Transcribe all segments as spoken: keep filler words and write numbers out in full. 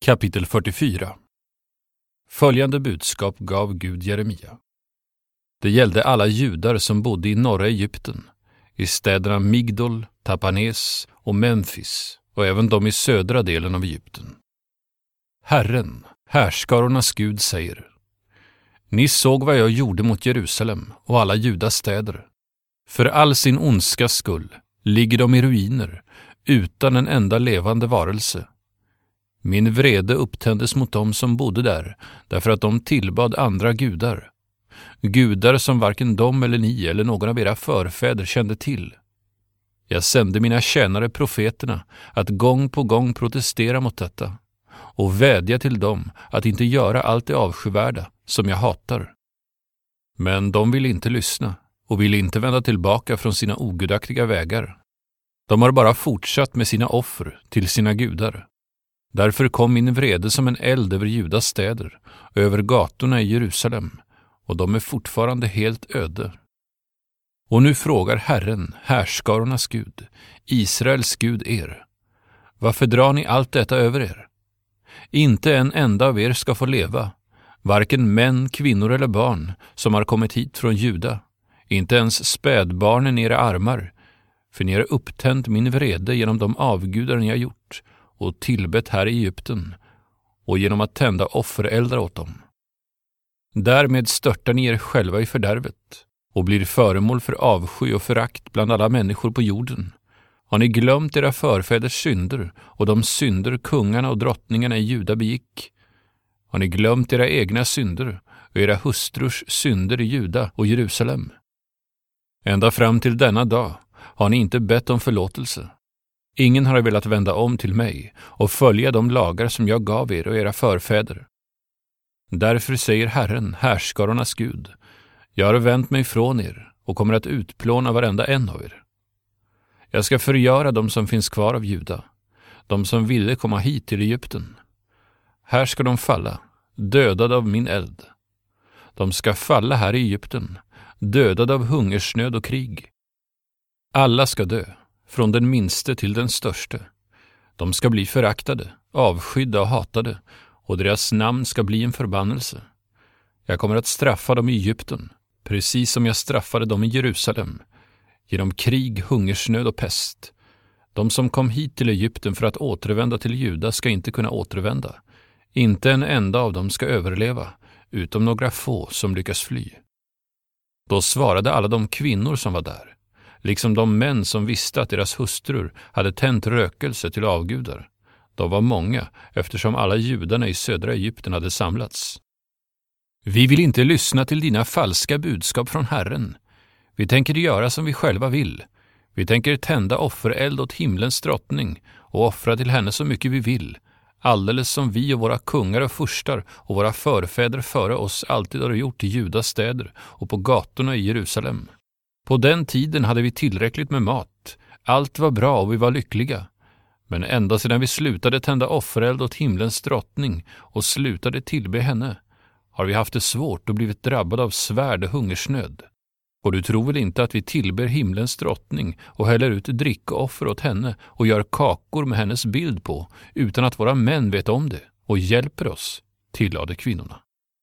Kapitel fyrtiofyra. Följande budskap gav Gud Jeremia. Det gällde alla judar som bodde i norra Egypten, i städerna Migdol, Tapanes och Memphis, och även de i södra delen av Egypten. Herren, härskarornas Gud, säger: Ni såg vad jag gjorde mot Jerusalem och alla Judas städer. För all sin ondskas skull ligger de i ruiner, utan en enda levande varelse. Min vrede upptändes mot dem som bodde där, därför att de tillbad andra gudar. Gudar som varken de eller ni eller någon av era förfäder kände till. Jag sände mina tjänare profeterna att gång på gång protestera mot detta och vädja till dem att inte göra allt det avskyvärda som jag hatar. Men de vill inte lyssna och vill inte vända tillbaka från sina ogudaktiga vägar. De har bara fortsatt med sina offer till sina gudar. Därför kom min vrede som en eld över Judas städer och över gatorna i Jerusalem, och de är fortfarande helt öde. Och nu frågar Herren, härskarornas Gud, Israels Gud, er: varför drar ni allt detta över er? Inte en enda av er ska få leva, varken män, kvinnor eller barn som har kommit hit från Juda, inte ens spädbarnen i era armar, för ni har upptänt min vrede genom de avgudar ni har gjort och tillbett här i Egypten, och genom att tända offereldar åt dem. Därmed störtar ni er själva i fördärvet och blir föremål för avsky och förakt bland alla människor på jorden. Har ni glömt era förfäders synder och de synder kungarna och drottningarna i Juda begick? Har ni glömt era egna synder och era hustrurs synder i Juda och Jerusalem? Ända fram till denna dag har ni inte bett om förlåtelse. Ingen har velat vända om till mig och följa de lagar som jag gav er och era förfäder. Därför säger Herren, härskarornas Gud: jag har vänt mig från er och kommer att utplåna varenda en av er. Jag ska förgöra dem som finns kvar av Juda, de som ville komma hit till Egypten. Här ska de falla, dödade av min eld. De ska falla här i Egypten, dödade av hungersnöd och krig. Alla ska dö, från den minste till den störste. De ska bli föraktade, avskydda och hatade, och deras namn ska bli en förbannelse. Jag kommer att straffa dem i Egypten, precis som jag straffade dem i Jerusalem, genom krig, hungersnöd och pest. De som kom hit till Egypten för att återvända till Juda ska inte kunna återvända. Inte en enda av dem ska överleva, utom några få som lyckas fly. Då svarade alla de kvinnor som var där, liksom de män som visste att deras hustrur hade tänt rökelse till avgudar. De var många, eftersom alla judarna i södra Egypten hade samlats. Vi vill inte lyssna till dina falska budskap från Herren. Vi tänker göra som vi själva vill. Vi tänker tända offereld åt himlens drottning och offra till henne så mycket vi vill, alldeles som vi och våra kungar och furstar och våra förfäder före oss alltid har gjort i Judas städer och på gatorna i Jerusalem. På den tiden hade vi tillräckligt med mat. Allt var bra och vi var lyckliga. Men ända sedan vi slutade tända offereld åt himlens drottning och slutade tillbe henne har vi haft det svårt och blivit drabbade av svärd och hungersnöd. Och du tror väl inte att vi tillber himlens drottning och häller ut drickoffer åt henne och gör kakor med hennes bild på utan att våra män vet om det och hjälper oss, tillade kvinnorna.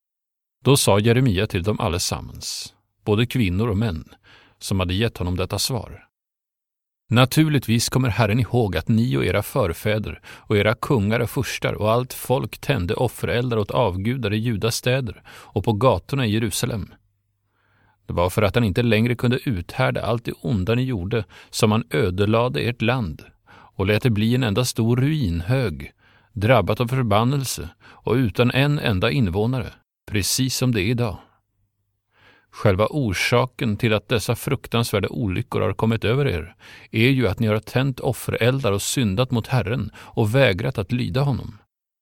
Då sa Jeremia till dem allesammans, både kvinnor och män, som hade gett honom detta svar: naturligtvis kommer Herren ihåg att ni och era förfäder och era kungar och furstar och allt folk tände offereldar åt avgudar i Judas städer och på gatorna i Jerusalem. Det var för att han inte längre kunde uthärda allt det onda ni gjorde som han ödelade ert land och lät det bli en enda stor ruinhög, drabbat av förbannelse och utan en enda invånare, precis som det är idag. Själva orsaken till att dessa fruktansvärda olyckor har kommit över er är ju att ni har tänt offereldar och syndat mot Herren och vägrat att lyda honom.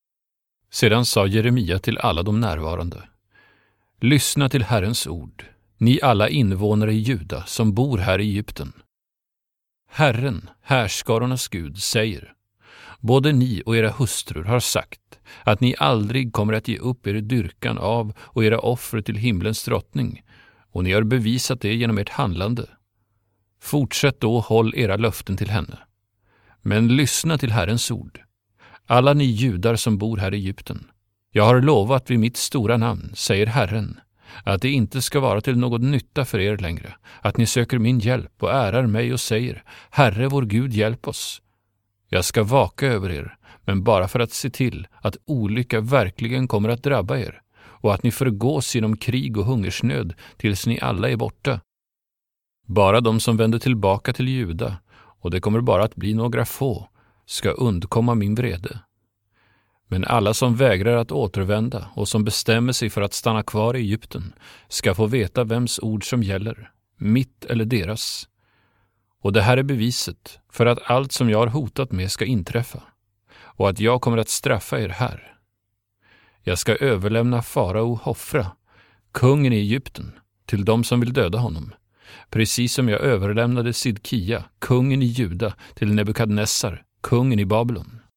Sedan sa Jeremia till alla de närvarande: lyssna till Herrens ord, ni alla invånare i Juda som bor här i Egypten. Herren, härskarornas Gud, säger: både ni och era hustrur har sagt att ni aldrig kommer att ge upp er dyrkan av och era offer till himlens drottning, och ni har bevisat det genom ert handlande. Fortsätt då och håll era löften till henne. Men lyssna till Herrens ord. alla ni judar som bor här i Egypten. Jag har lovat vid mitt stora namn, säger Herren, att det inte ska vara till något nytta för er längre, att ni söker min hjälp och ärar mig och säger, Herre vår Gud, hjälp oss. Jag ska vaka över er, men bara för att se till att olycka verkligen kommer att drabba er och att ni förgås genom krig och hungersnöd tills ni alla är borta. Bara de som vänder tillbaka till Juda, och det kommer bara att bli några få, ska undkomma min vrede. Men alla som vägrar att återvända och som bestämmer sig för att stanna kvar i Egypten ska få veta vems ord som gäller, mitt eller deras. Och det här är beviset för att allt som jag har hotat med ska inträffa, och att jag kommer att straffa er här. Jag ska överlämna farao Hofra, kungen i Egypten, till dem som vill döda honom, precis som jag överlämnade Sidkia, kungen i Juda, till Nebukadnessar, kungen i Babylon.